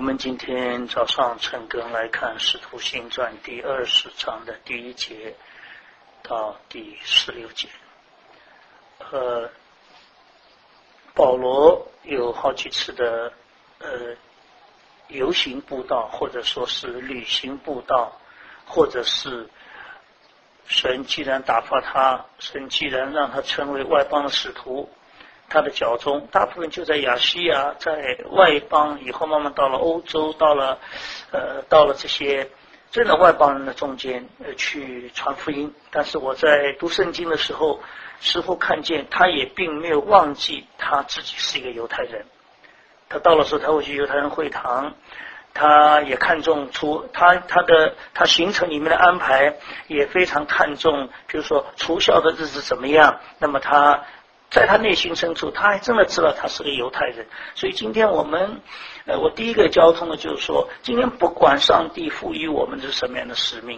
们今天早上晨更来看《使徒行传》第20章的第1节到第16节。保罗有好几次的游行布道，或者说是旅行布道，或者是神既然打发他，神既然让他成为外邦的使徒，他的脚中大部分就在亚细亚，在外邦，以后慢慢到了欧洲，到了这些真的外邦人的中间去传福音。但是我在读圣经的时候似乎看见他也并没有忘记他自己是一个犹太人。他到了时候他会去犹太人会堂，他也看重他行程里面的安排，也非常看重比如说除酵的日子怎么样。那么他在他内心深处他还真的知道他是个犹太人。所以今天我第一个交通的就是说，今天不管上帝赋予我们是什么样的使命，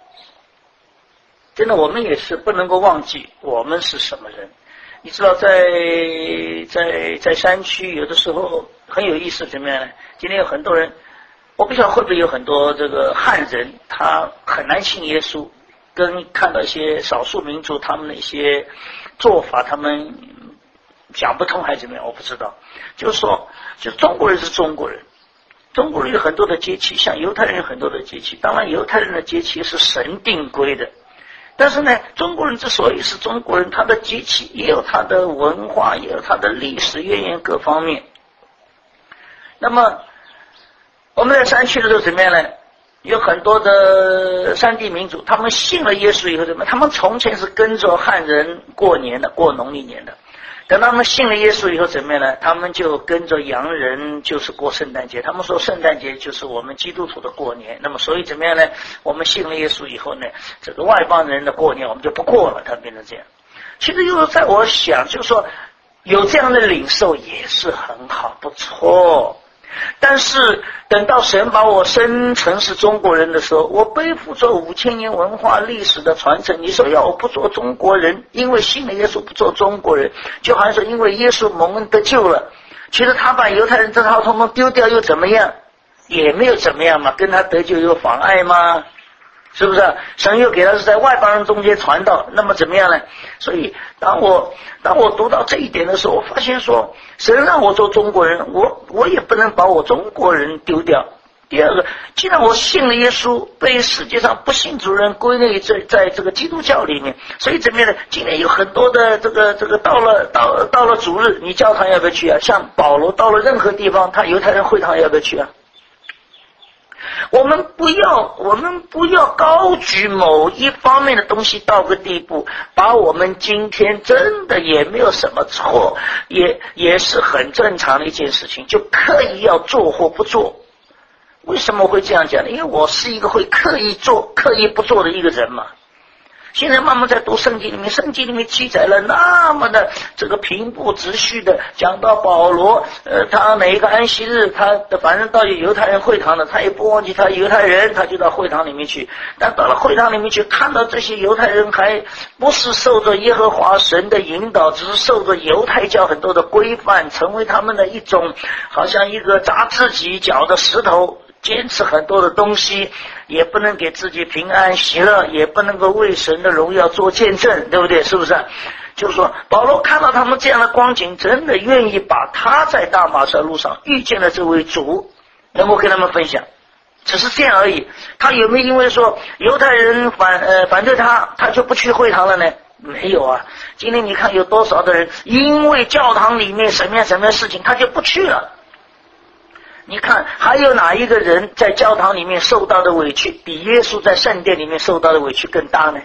真的我们也是不能够忘记我们是什么人。你知道在山区有的时候很有意思，怎么样呢？今天有很多人，我不晓得会不会有很多这个汉人他很难信耶稣，跟看到一些少数民族他们的一些做法他们讲不通还是怎么样，我不知道。就是说就中国人是中国人，中国人有很多的节气，像犹太人有很多的节气，当然犹太人的节气是神定规的，但是呢中国人之所以是中国人，他的节气也有他的文化，也有他的历史渊源各方面。那么我们在山区的时候怎么样呢？有很多的山地民族，他们信了耶稣以后怎么样？他们从前是跟着汉人过年的，过农历年的。等他们信了耶稣以后怎么样呢？他们就跟着洋人，就是过圣诞节。他们说圣诞节就是我们基督徒的过年。那么所以怎么样呢？我们信了耶稣以后呢，这个外邦人的过年我们就不过了，它变成这样。其实又在我想，就是说有这样的领受也是很好，不错。但是等到神把我生成是中国人的时候，我背负着5000年文化历史的传承，你说要我不做中国人，因为信了耶稣不做中国人，就好像说因为耶稣蒙恩得救了，其实他把犹太人这套统统丢掉又怎么样？也没有怎么样嘛，跟他得救有妨碍吗？是不是？神又给他是在外邦人中间传道，那么怎么样呢？所以当我读到这一点的时候，我发现说神让我做中国人，我也不能把我中国人丢掉。第二个，既然我信了耶稣，被世界上不信主人归类在这个基督教里面，所以怎么样呢？今天有很多的这个到了主日，你教堂要不要去啊？像保罗到了任何地方，他犹太人会堂要不要去啊？我们不要高举某一方面的东西到个地步，把我们今天真的也没有什么错，也是很正常的一件事情，就刻意要做或不做。为什么会这样讲呢？因为我是一个会刻意做刻意不做的一个人嘛。现在慢慢在读圣经里面，圣经里面记载了那么的这个平铺直叙的讲到保罗，他每一个安息日，他反正到犹太人会堂的，他也不忘记他犹太人，他就到会堂里面去。但到了会堂里面去，看到这些犹太人还不是受着耶和华神的引导，只是受着犹太教很多的规范，成为他们的一种好像一个砸自己脚的石头，坚持很多的东西，也不能给自己平安喜乐，也不能够为神的荣耀做见证，对不对？是不是？就是说保罗看到他们这样的光景，真的愿意把他在大马色路上遇见了这位主能够跟他们分享，只是这样而已。他有没有因为说犹太人反对他就不去会堂了呢？没有啊。今天你看有多少的人因为教堂里面什么样事情他就不去了。你看还有哪一个人在教堂里面受到的委屈比耶稣在圣殿里面受到的委屈更大呢？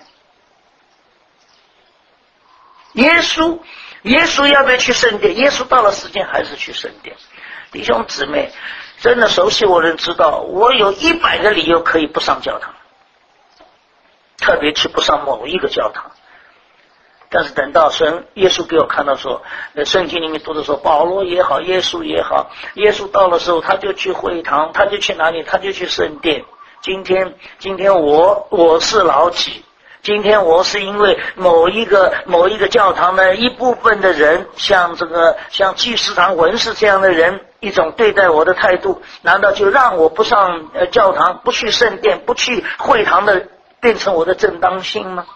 耶稣要不要去圣殿？耶稣到了世间还是去圣殿。弟兄姊妹，真的熟悉我的人知道，我有100个理由可以不上教堂，特别去不上某一个教堂。但是等到耶稣给我看到说，圣经里面读的说，保罗也好，耶稣也好，耶稣到了时候他就去会堂，他就去哪里？他就去圣殿。今天我是老几？今天我是因为某一个教堂的一部分的人，像祭司长文士这样的人， 一种对待我的态度，难道就让我不上教堂，不去圣殿，不去会堂的变成我的正当性吗？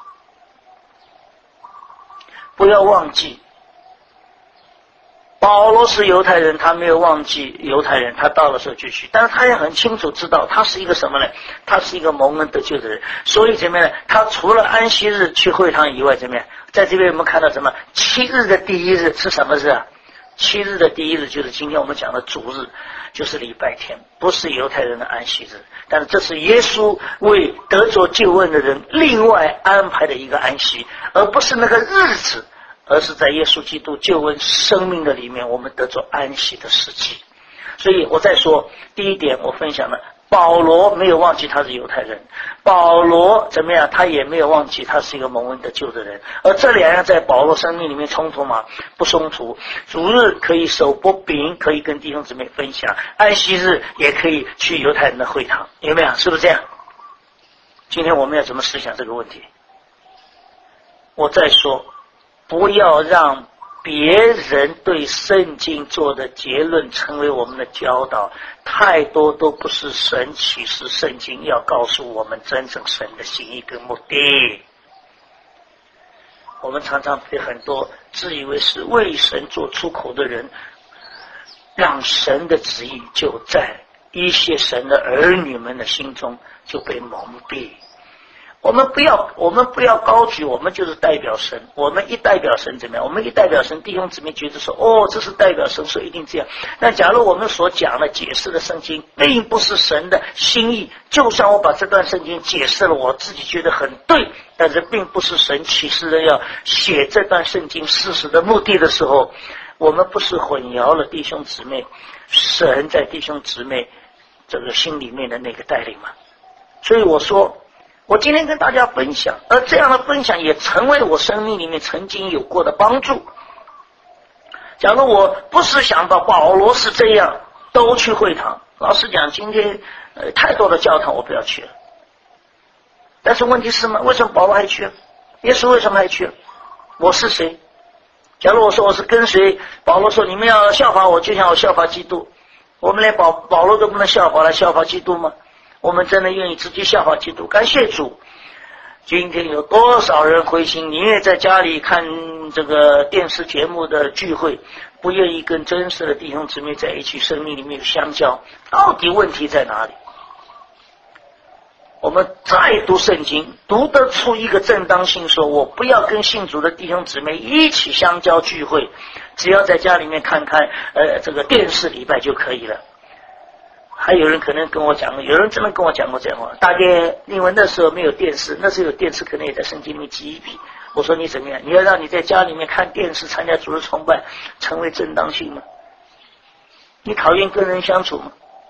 不要忘记，保罗是犹太人，他没有忘记犹太人，他到的时候就去，但是他也很清楚知道他是一个什么呢？他是一个蒙恩得救的人，所以怎么样呢？他除了安息日去会堂以外，怎么样？在这边我们看到什么？7日的第一日是什么日啊？7日的第一日就是今天我们讲的主日，就是礼拜天，不是犹太人的安息日，但是这是耶稣为得着救恩的人另外安排的一个安息，而不是那个日子，而是在耶稣基督救恩生命的里面，我们得着安息的时机。所以我再说第一点，我分享了保罗没有忘记他是犹太人，保罗怎么样？他也没有忘记他是一个蒙恩得救的人，而这两样在保罗生命里面冲突吗？不冲突。主日可以守拨饼，可以跟弟兄姊妹分享；安息日也可以去犹太人的会堂，有没有？是不是这样？今天我们要怎么思想这个问题？我再说，不要让别人对圣经做的结论成为我们的教导，太多都不是神启示圣经要告诉我们真正神的心意跟目的。我们常常被很多自以为是为神做出口的人，让神的旨意就在一些神的儿女们的心中就被蒙蔽。我们不要高举我们就是代表神，我们一代表神怎么样？我们一代表神，弟兄姊妹觉得说，哦，这是代表神，所以一定这样。但假如我们所讲的解释的圣经并不是神的心意，就算我把这段圣经解释了，我自己觉得很对，但是并不是神启示的要写这段圣经事实的目的的时候，我们不是混淆了弟兄姊妹神在弟兄姊妹这个心里面的那个带领吗？所以我说，我今天跟大家分享，而这样的分享也成为我生命里面曾经有过的帮助。假如我不是想到保罗是这样都去会堂，老实讲今天太多的教堂我不要去了。但是问题是吗？为什么保罗还去了？耶稣为什么还去了？我是谁？假如我说我是跟随保罗，说你们要效法我，就像我效法基督，我们连保罗都不能效法，来效法基督吗？我们真的愿意直接效法基督，感谢主。今天有多少人灰心，宁愿在家里看这个电视节目的聚会，不愿意跟真实的弟兄姊妹在一起，生命里面有相交。到底问题在哪里？我们再读圣经，读得出一个正当性，说我不要跟信主的弟兄姊妹一起相交聚会，只要在家里面看看这个电视礼拜就可以了。还有人可能跟我讲，有人真的跟我讲过这样话，大概因为那时候没有电视，那时候有电视可能也在圣经里面记一笔。我说你怎么样？你要让你在家里面看电视参加主日崇拜成为正当性吗？你讨厌跟人相处吗？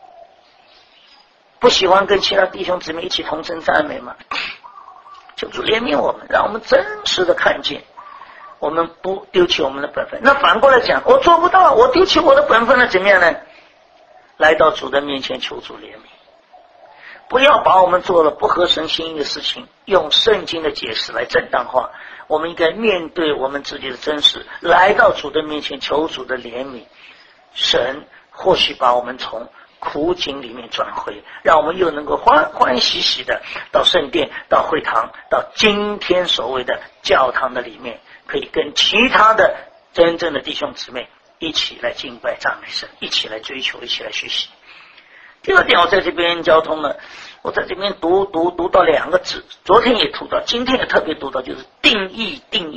不喜欢跟其他弟兄姊妹一起同声赞美吗？求主怜悯我们，让我们真实的看见我们不丢弃我们的本分。那反过来讲，我做不到，我丢弃我的本分了，怎么样呢？来到主的面前求主怜悯，不要把我们做了不合神心意的事情用圣经的解释来正当化。我们应该面对我们自己的真实，来到主的面前求主的怜悯。神或许把我们从苦境里面转回，让我们又能够欢欢喜喜的到圣殿，到会堂，到今天所谓的教堂的里面，可以跟其他的真正的弟兄姊妹一起来敬拜赞美神，一起来追求，一起来学习。第二点，我在这边交通呢，我在这边读到两个字，昨天也读到，今天也特别读到，就是定义。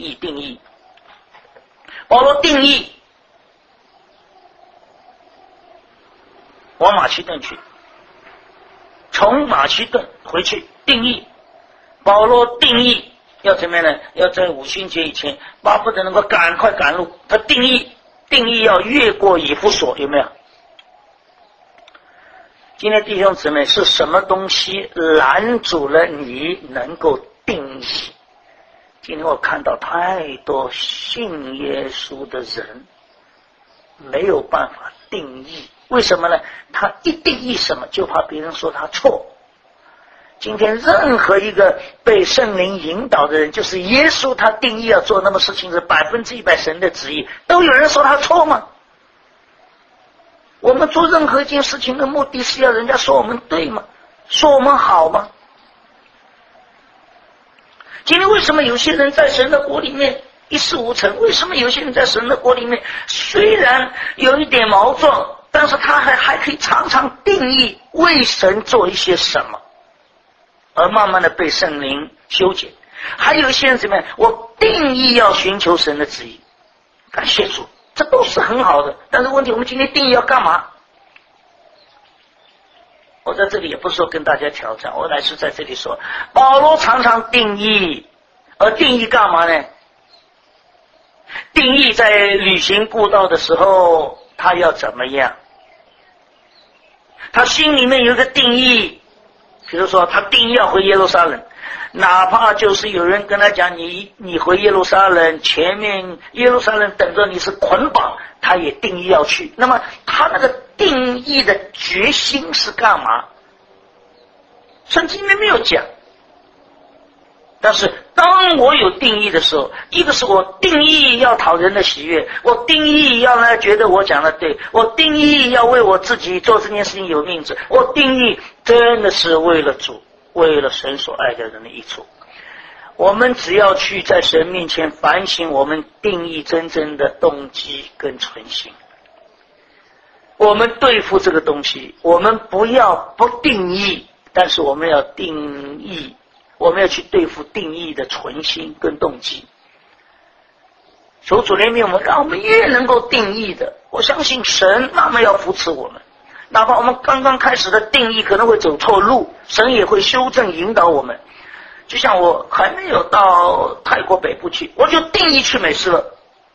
保罗定义往马其顿去，从马其顿回去定义。保罗定义要怎么样呢？要在五旬节以前巴不得能够赶快赶路。他定义要越过以弗所，有没有？今天弟兄姊妹，是什么东西拦阻了你能够定义？今天我看到太多信耶稣的人没有办法定义，为什么呢？他一定义什么就怕别人说他错。今天任何一个被圣灵引导的人，就是耶稣他定义要做那么事情是100%神的旨意，都有人说他错吗？ 我们做任何一件事情的目的是要人家说我们对吗？说我们好吗？今天为什么有些人在神的国里面一事无成？为什么有些人在神的国里面虽然有一点毛状，但是他还可以常常定义为神做一些什么，而慢慢的被圣灵修剪。还有一些人怎么样？我定义要寻求神的旨意，感谢主，这都是很好的。但是问题，我们今天定义要干嘛？我在这里也不是说跟大家挑战，我乃是在这里说，保罗常常定义，而定义干嘛呢？定义在旅行布道的时候他要怎么样，他心里面有一个定义。比如说他定义要回耶路撒冷，哪怕就是有人跟他讲你回耶路撒冷，前面耶路撒冷等着你是捆绑，他也定义要去。那么他那个定义的决心是干嘛？圣经里面没有讲。但是当我有定义的时候，一个是我定义要讨人的喜悦，我定义要呢觉得我讲的对，我定义要为我自己做这件事情有面子，我定义真的是为了主，为了神所爱的人的益处。我们只要去在神面前反省我们定义真正的动机跟存心，我们对付这个东西，我们不要不定义，但是我们要定义，我们要去对付定义的存心跟动机。求主怜悯我们，让我们越能够定义的，我相信神那么要扶持我们。哪怕我们刚刚开始的定义可能会走错路，神也会修正引导我们。就像我还没有到泰国北部去，我就定义去美斯乐。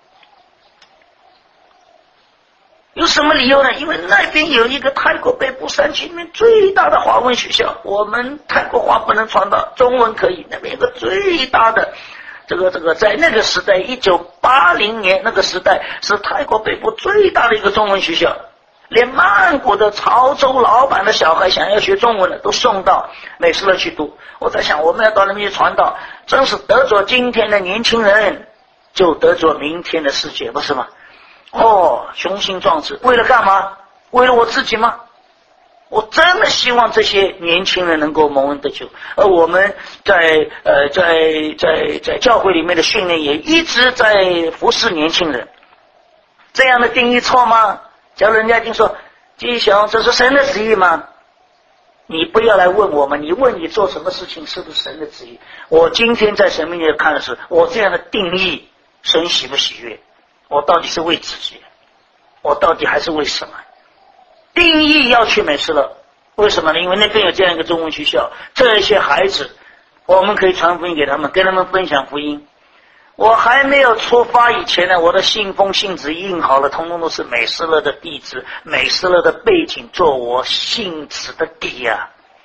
有什么理由呢？因为那边有一个泰国北部山区里面最大的华文学校，我们泰国话不能传到，中文可以。那边有个最大的这个在那个时代1980年那个时代是泰国北部最大的一个中文学校，连曼谷的潮州老板的小孩想要学中文的都送到美斯乐去读。我在想，我们要到那边去传道，真是得着今天的年轻人就得着明天的世界，不是吗？雄心壮志，为了干嘛？为了我自己吗？我真的希望这些年轻人能够蒙恩得救，而我们在教会里面的训练也一直在服侍年轻人。这样的定义错吗？假如人家已经说基雄，这是神的旨意吗？你不要来问我们，你问你做什么事情是不是神的旨意。我今天在神面前看的是，我这样的定义神喜不喜悦？我到底是为自己，我到底还是为什么？定义要去美斯乐，为什么呢？因为那边有这样一个中文学校，这些孩子我们可以传福音给他们，跟他们分享福音。我还没有出发以前呢，我的信封信纸印好了，通通都是美斯乐的地址，美斯乐的背景做我信纸的底啊，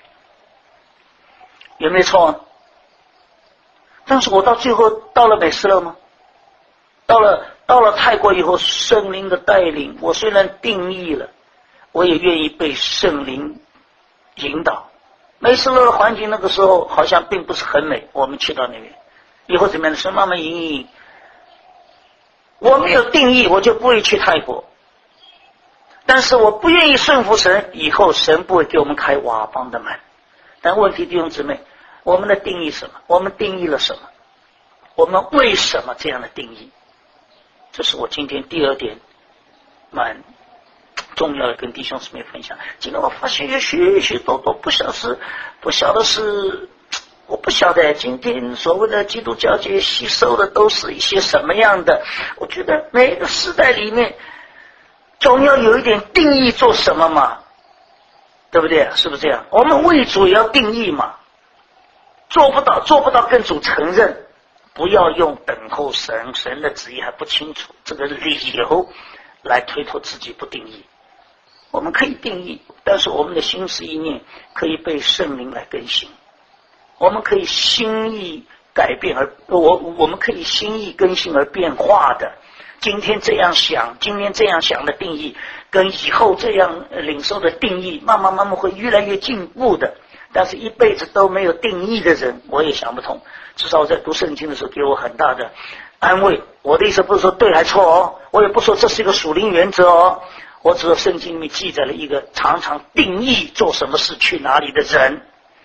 有没有错？但是我到最后到了美斯乐吗？到了泰国以后，圣灵的带领，我虽然定义了，我也愿意被圣灵引导。美斯乐的环境那个时候好像并不是很美，我们去到那边以后怎么样的，神慢慢引。我没有定义，我就不会去泰国。但是我不愿意顺服神，以后神不会给我们开瓦邦的门。但问题，弟兄姊妹，我们的定义什么？我们定义了什么？我们为什么这样的定义？这是我今天第二点蛮重要的跟弟兄姊妹分享。今天我发现有许许多多不晓得是我不晓得今天所谓的基督教界吸收的都是一些什么样的。我觉得每一个时代里面总要有一点定义做什么嘛，对不对？是不是这样？我们为主也要定义嘛，做不到跟主承认，不要用等候神的旨意还不清楚这个理由来推脱自己不定义。我们可以定义，但是我们的心思意念可以被圣灵来更新，我们可以心意改变，我们可以心意更新而变化的。今天这样想的定义跟以后这样领受的定义慢慢会越来越进步的。但是一辈子都没有定义的人，我也想不通。至少我在读圣经的时候给我很大的安慰。我的意思不是说对还错哦，我也不说这是一个属灵原则哦， 我只有圣经里面记载了一个常常定义做什么事去哪里的人，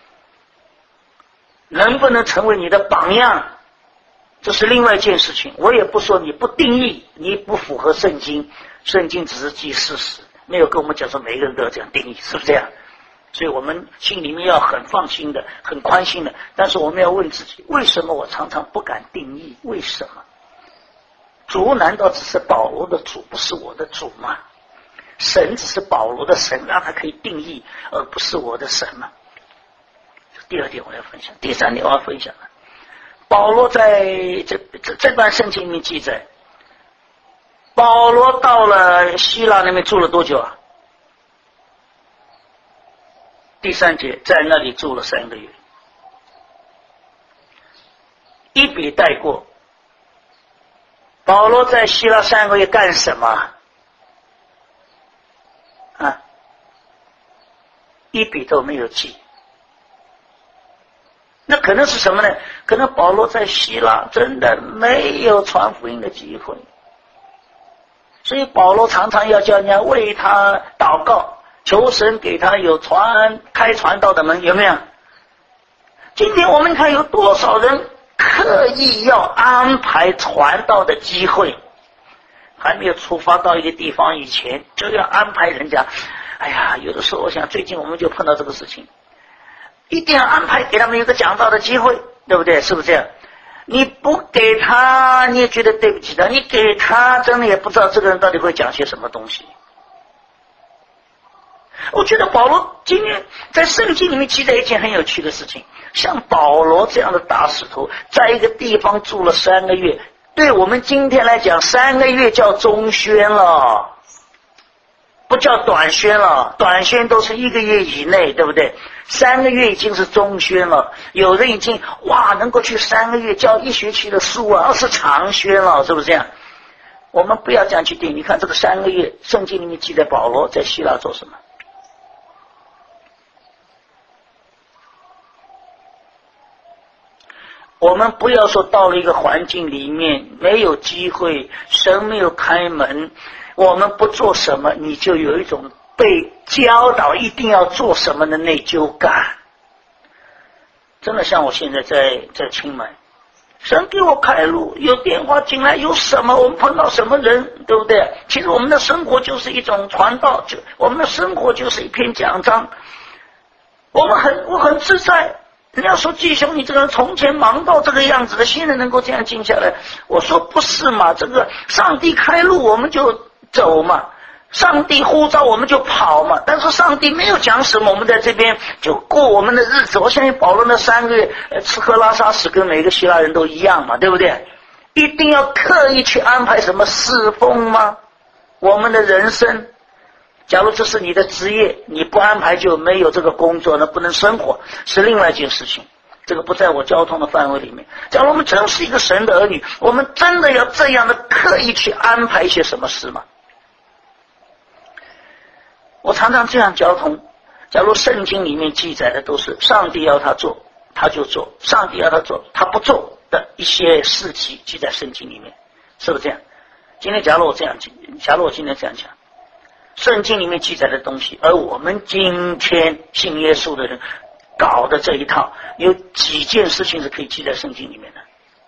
能不能成为你的榜样，这是另外一件事情。我也不说你不定义，你不符合圣经，圣经只是记事实，没有跟我们讲说每个人都要这样定义，是不是这样？所以我们心里面要很放心的，很宽心的。但是我们要问自己，为什么我常常不敢定义？为什么？主难道只是保罗的主，不是我的主吗？神只是保罗的神，让他可以定义，而不是我的神吗？第二点我要分享。第三点我要分享了，保罗在这段圣经里面记载，保罗到了希腊那边住了多久啊？第三节，在那里住了3个月。一笔带过，保罗在希腊3个月干什么啊？一笔都没有记。那可能是什么呢？可能保罗在希腊真的没有传福音的机会，所以保罗常常要叫人家为他祷告，求神给他有开传道的门，有没有？今天我们看有多少人刻意要安排传道的机会，还没有出发到一个地方以前就要安排人家。哎呀，有的时候我想最近我们就碰到这个事情，一定要安排给他们一个讲道的机会，对不对？是不是这样？你不给他你也觉得对不起他，你给他真的也不知道这个人到底会讲些什么东西。我觉得保罗今天在圣经里面记载一件很有趣的事情，像保罗这样的大使徒在一个地方住了3个月，对我们今天来讲3个月叫中宣了，不叫短宣了，短宣都是1个月以内，对不对？3个月已经是中宣了，有人已经能够去3个月教1学期的书啊，是长宣了，是不是这样？我们不要这样去定。你看这个3个月圣经里面记载保罗在希腊做什么？我们不要说到了一个环境里面没有机会，神没有开门，我们不做什么，你就有一种被教导一定要做什么的内疚感。真的像我现在在清迈，神给我开路，有电话进来，有什么我们碰到什么人，对不对？其实我们的生活就是一种传道，我们的生活就是一篇讲章，我很自在。人家说弟兄，你这个人从前忙到这个样子的，现在能够这样静下来，我说不是嘛，这个上帝开路我们就走嘛，上帝呼召我们就跑嘛，但是上帝没有讲什么，我们在这边就过我们的日子。我相信保罗那3个月吃喝拉撒屎跟每个希腊人都一样嘛，对不对？一定要刻意去安排什么侍奉吗？我们的人生，假如这是你的职业，你不安排就没有这个工作，那不能生活，是另外一件事情，这个不在我交通的范围里面。假如我们真是一个神的儿女，我们真的要这样的刻意去安排一些什么事吗？我常常这样交通，假如圣经里面记载的都是上帝要他做他就做，上帝要他做他不做的一些事迹记在圣经里面，是不是这样？今天假如我今天这样讲，圣经里面记载的东西，而我们今天信耶稣的人搞的这一套，有几件事情是可以记在圣经里面的。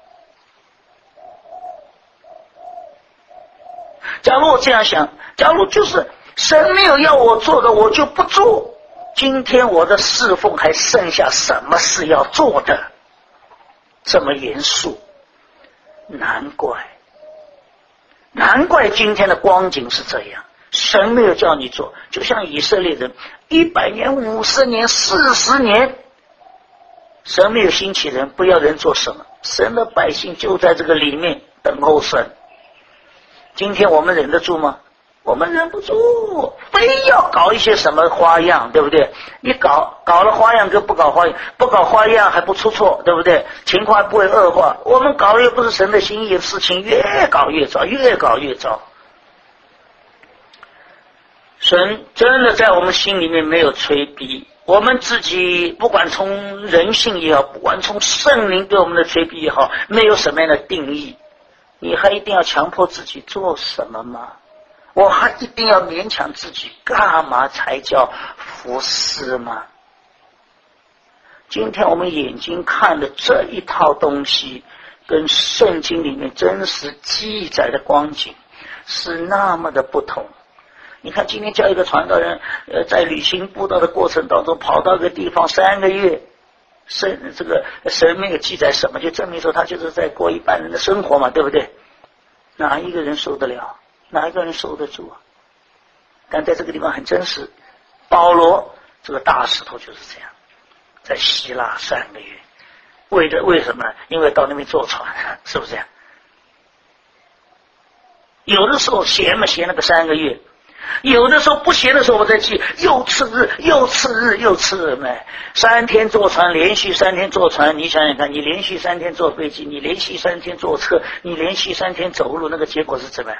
假如我这样想，假如就是神没有要我做的我就不做，今天我的侍奉还剩下什么事要做的？这么严肃，难怪今天的光景是这样。神没有叫你做，就像以色列人100年、50年、40年，神没有兴起人，不要人做什么，神的百姓就在这个里面等候神。今天我们忍得住吗？我们忍不住，非要搞一些什么花样，对不对？你搞了花样跟不搞花样，不搞花样还不出错，对不对？情况还不会恶化。我们搞的又不是神的心意，事情越搞越糟，越搞越糟。神真的在我们心里面没有催逼，我们自己不管从人性也好，不管从圣灵对我们的催逼也好，没有什么样的定义，你还一定要强迫自己做什么吗？ 我还一定要勉强自己，干嘛才叫服侍吗？今天我们眼睛看的这一套东西，跟圣经里面真实记载的光景是那么的不同。你看今天叫一个传道人在旅行布道的过程当中跑到一个地方3个月，神没有记载什么，就证明说他就是在过一般人的生活嘛，对不对？哪一个人受得了？哪一个人受得住啊？但在这个地方很真实，保罗这个大石头就是这样，在希腊3个月，为什么？因为到那边坐船，是不是这样？有的时候闲嘛闲了个3个月，有的时候不闲的时候我再去，又次日嘛，3天坐船，连续3天坐船，你想想看，你连续3天坐飞机，你连续3天坐车，你连续3天走路，那个结果是怎么样？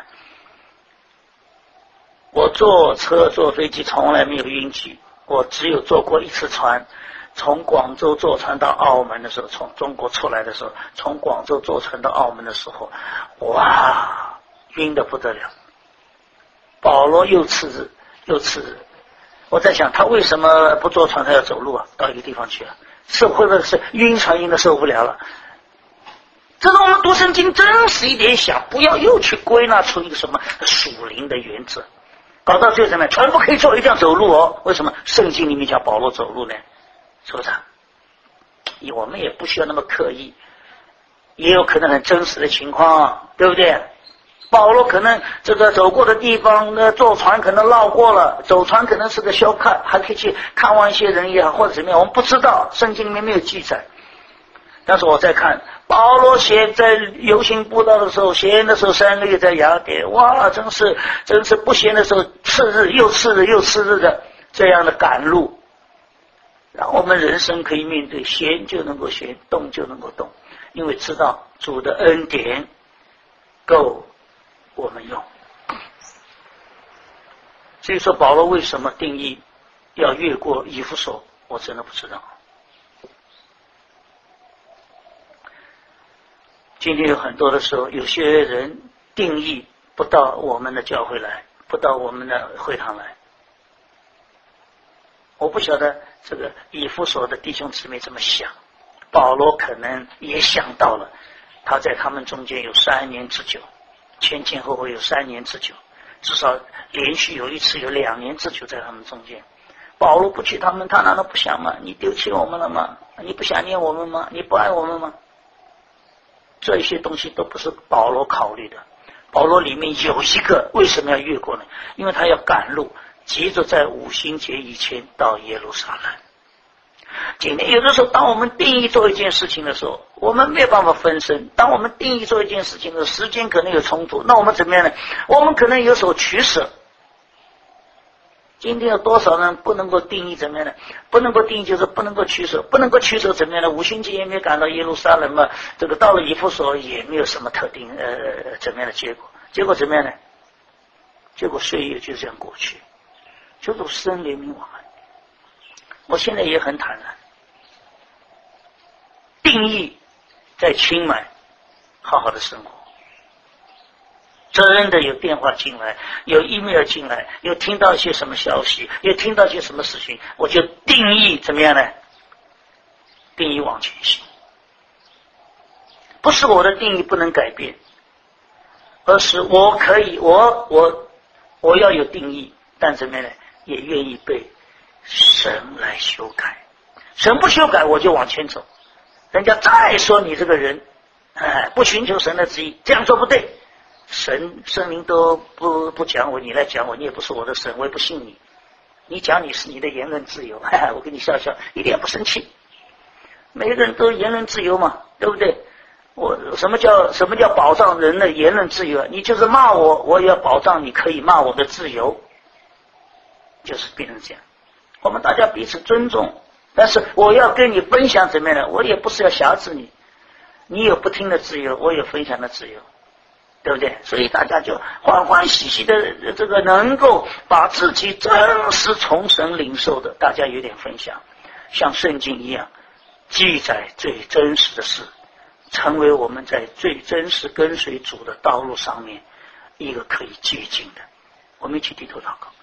我坐车坐飞机从来没有晕机，我只有坐过一次船，从广州坐船到澳门的时候，从中国出来的时候，从广州坐船到澳门的时候，哇，晕得不得了。保罗又次日，我在想他为什么不坐船，他要走路啊？到一个地方去啊？会不会是晕船晕得受不了了？这是我们读圣经真实一点想，不要又去归纳出一个什么属灵的原则，搞到最什么船不可以坐，一定要走路哦。为什么圣经里面叫保罗走路呢？是不是啊？我们也不需要那么刻意，也有可能很真实的情况，对不对？保罗可能这个走过的地方坐船可能绕过了，走船可能是个小看，还可以去看望一些人也好，或者怎么样，我们不知道，圣经里面没有记载。但是我在看保罗在游行布道的时候，闲的时候3个月在雅典，哇，真是不闲的时候次日又次日的这样的赶路，让我们人生可以面对，闲就能够闲，动就能够动，因为知道主的恩典够我们用。所以说保罗为什么定义要越过以弗所，我真的不知道。今天有很多的时候，有些人定义不到我们的教会来，不到我们的会堂来。我不晓得这个以弗所的弟兄姊妹这么想，保罗可能也想到了，他在他们中间有3年之久，前后后有3年之久，至少连续有一次有2年之久在他们中间。保罗不去他们，他难道不想吗？你丢弃我们了吗？你不想念我们吗？你不爱我们吗？这些东西都不是保罗考虑的。保罗里面有一个为什么要越过呢？因为他要赶路，急着在五旬节以前到耶路撒冷。今天有的时候当我们定义做一件事情的时候，我们没有办法分身，当我们定义做一件事情的时间可能有冲突，那我们怎么样呢？我们可能有所取舍。今天有多少人不能够定义怎么样呢？不能够定义就是不能够取舍，不能够取舍怎么样呢？五旬节也没有赶到耶路撒冷嘛，这个到了以弗所也没有什么特定怎么样的结果。结果怎么样呢？结果岁月就这样过去，就如生怜悯我们。我现在也很坦然，定义在清迈好好的生活。真的有电话进来，有 email 进来，有听到一些什么消息，有听到一些什么事情，我就定义怎么样呢？定义往前行。不是我的定义不能改变，而是我可以，我要有定义，但怎么样呢？也愿意被神来修改。神不修改，我就往前走。人家再说你这个人，不寻求神的旨意，这样做不对。圣灵都不讲我，你来讲我，你也不是我的神，我也不信你。你讲你是你的言论自由，我跟你笑笑，一点也不生气。每个人都言论自由嘛，对不对？什么叫保障人的言论自由啊？你就是骂我，我也要保障你可以骂我的自由，就是变成这样。我们大家彼此尊重，但是我要跟你分享怎么样呢？我也不是要辖制你，你有不听的自由，我有分享的自由。对不对？所以大家就欢欢喜喜的这个能够把自己真实从神领受的，大家有点分享，像圣经一样记载最真实的事，成为我们在最真实跟随主的道路上面一个可以接近的。 我们一起低头祷告。